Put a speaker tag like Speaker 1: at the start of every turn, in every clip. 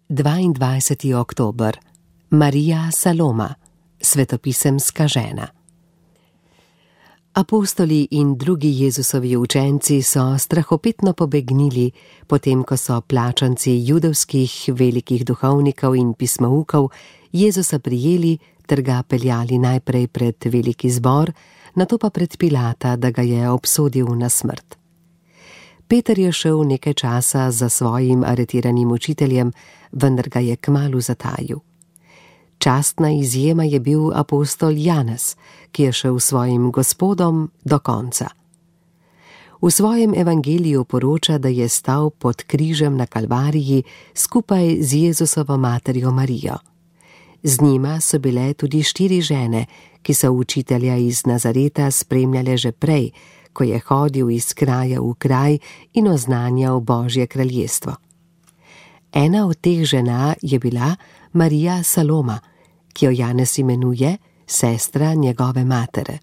Speaker 1: 22. oktober. Marija Saloma, svetopisemska žena. Apostoli in drugi Jezusovi učenci so strahopetno pobegnili, potem ko so plačanci judovskih velikih duhovnikov in pismoukov Jezusa prijeli ter ga peljali najprej pred veliki zbor, nato pa pred Pilata, da ga je obsodil na smrt. Peter je šel nekaj časa za svojim aretiranim učiteljem, vendar ga je kmalu zatajil. Častna izjema je bil apostol Janez, ki je šel svojim Gospodom do konca. V svojem evangeliju poroča, da je stal pod križem na Kalvariji skupaj z Jezusovo materjo Marijo. Z njima so bile tudi 4 žene, ki so učitelja iz Nazareta spremljale že prej, ko je hodil iz kraja v kraj in oznanjal Božje kraljestvo. Ena od teh žena je bila Marija Saloma, ki jo Janez imenuje sestra njegove matere.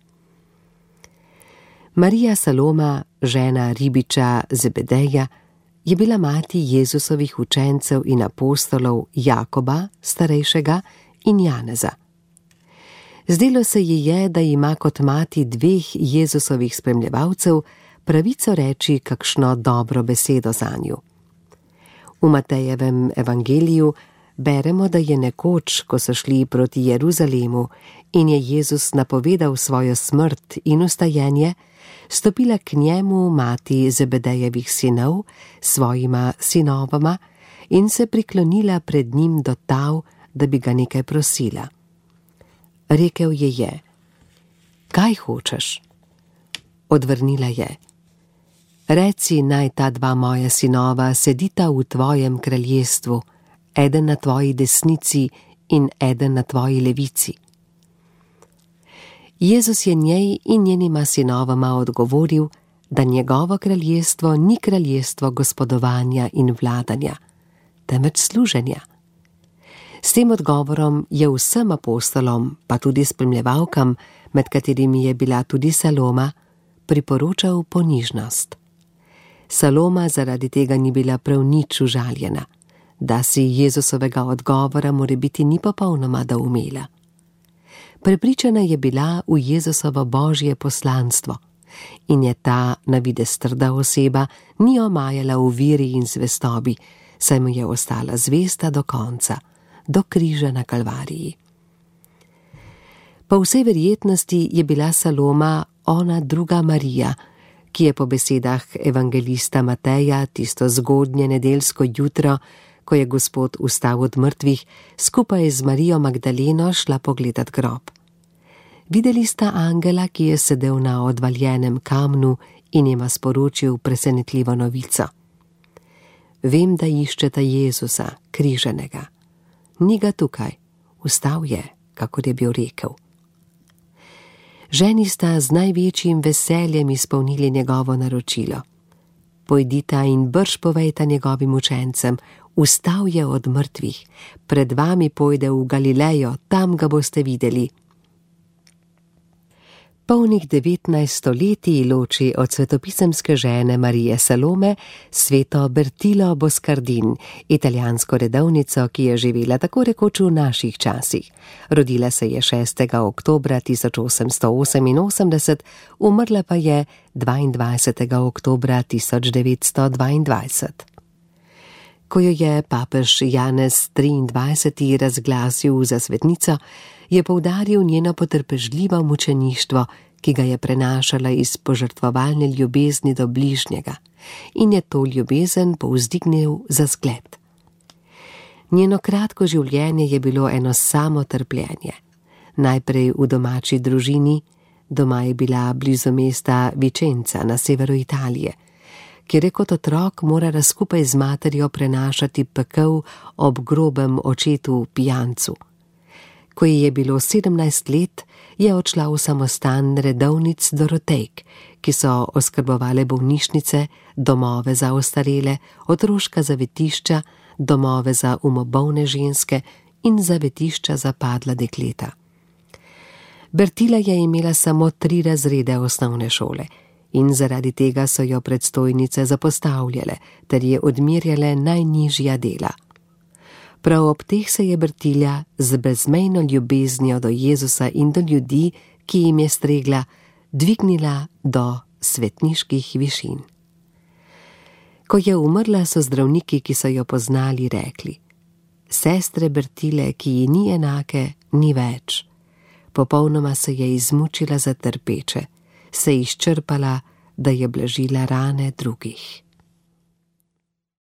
Speaker 1: Marija Saloma, žena ribiča Zebedeja, je bila mati Jezusovih učencev in apostolov Jakoba, starejšega, in Janeza. Zdelo se ji je, da ima kot mati 2 Jezusovih spremljevalcev pravico reči kakšno dobro besedo zanju. V Matejevem evangeliju beremo, da je nekoč, ko so šli proti Jeruzalemu in je Jezus napovedal svojo smrt in vstajenje, stopila k njemu mati Zebedejevih sinov s svojima sinovoma in se priklonila pred njim do tal, da bi ga nekaj prosila. Rekel je: "Kaj hočeš?" Odvrnila je: "Reci, naj ta 2 moja sinova sedita v tvojem kraljestvu, eden na tvoji desnici in eden na tvoji levici." Jezus je njej in njenima sinovoma odgovoril, da njegovo kraljestvo ni kraljestvo gospodovanja in vladanja, temveč služenja. S tem odgovorom je vsem apostolom, pa tudi spremljevalkam, med katerimi je bila tudi Saloma, priporočal ponižnost. Saloma zaradi tega ni bila prav nič užaljena, da si Jezusovega odgovora morebiti ni popolnoma doumela. Prepričana je bila v Jezusovo božje poslanstvo in je ta na videz trda oseba ni omajala v veri in zvestobi, saj mu je ostala zvesta do konca, do križa na Kalvariji. Po vsej verjetnosti je bila Saloma ona druga Marija, ki je po besedah evangelista Mateja tisto zgodnje nedeljsko jutro, ko je Gospod vstal od mrtvih, skupaj z Marijo Magdaleno šla pogledat grob. Videli sta angela, ki je sedel na odvaljenem kamnu in jima sporočil presenetljivo novico. "Vem, da iščeta Jezusa, križanega. Ni ga tukaj, vstal je, kakor je bil rekel." Ženi sta z največjim veseljem izpolnili njegovo naročilo. "Pojdita in brž povejta njegovim učencem, vstal je od mrtvih, pred vami pojde v Galilejo, tam ga boste videli." Polnih 19 stoletij loči od svetopisemske žene Marije Salome sveto Bertilo Boscardin, italijansko redovnico, ki je živela tako rekoč v naših časih. Rodila se je 6. oktobra 1888, umrla pa je 22. oktobra 1922. Ko jo je papež Janez XXIII. Razglasil za svetnico, je poudaril njeno potrpežljivo mučeništvo, ki ga je prenašala iz požrtvovalne ljubezni do bližnjega, in je to ljubezen povzdignil za zgled. Njeno kratko življenje je bilo eno samo trpljenje. Najprej v domači družini, doma je bila blizu mesta Vicenza na severu Italije, kjer je kot otrok morala skupaj z materjo prenašati pekel ob grobem očetu pijancu. Ko ji je bilo 17 let, je odšla v samostan redovnic Dorotejk, ki so oskrbovale bolnišnice, domove za ostarele, otroška zavetišča, domove za umobolne ženske in zavetišča za padla dekleta. Bertila je imela samo 3 razrede osnovne šole in zaradi tega so jo predstojnice zapostavljale ter je odmerjale najnižja dela. Prav ob teh se je Bertilja z brezmejno ljubeznijo do Jezusa in do ljudi, ki jim je stregla, dvignila do svetniških višin. Ko je umrla, so zdravniki, ki so jo poznali, rekli: sestre Bertile, ki ji ni enake, ni več. Popolnoma se je izmučila za trpeče, se izčrpala, da je blažila rane drugih.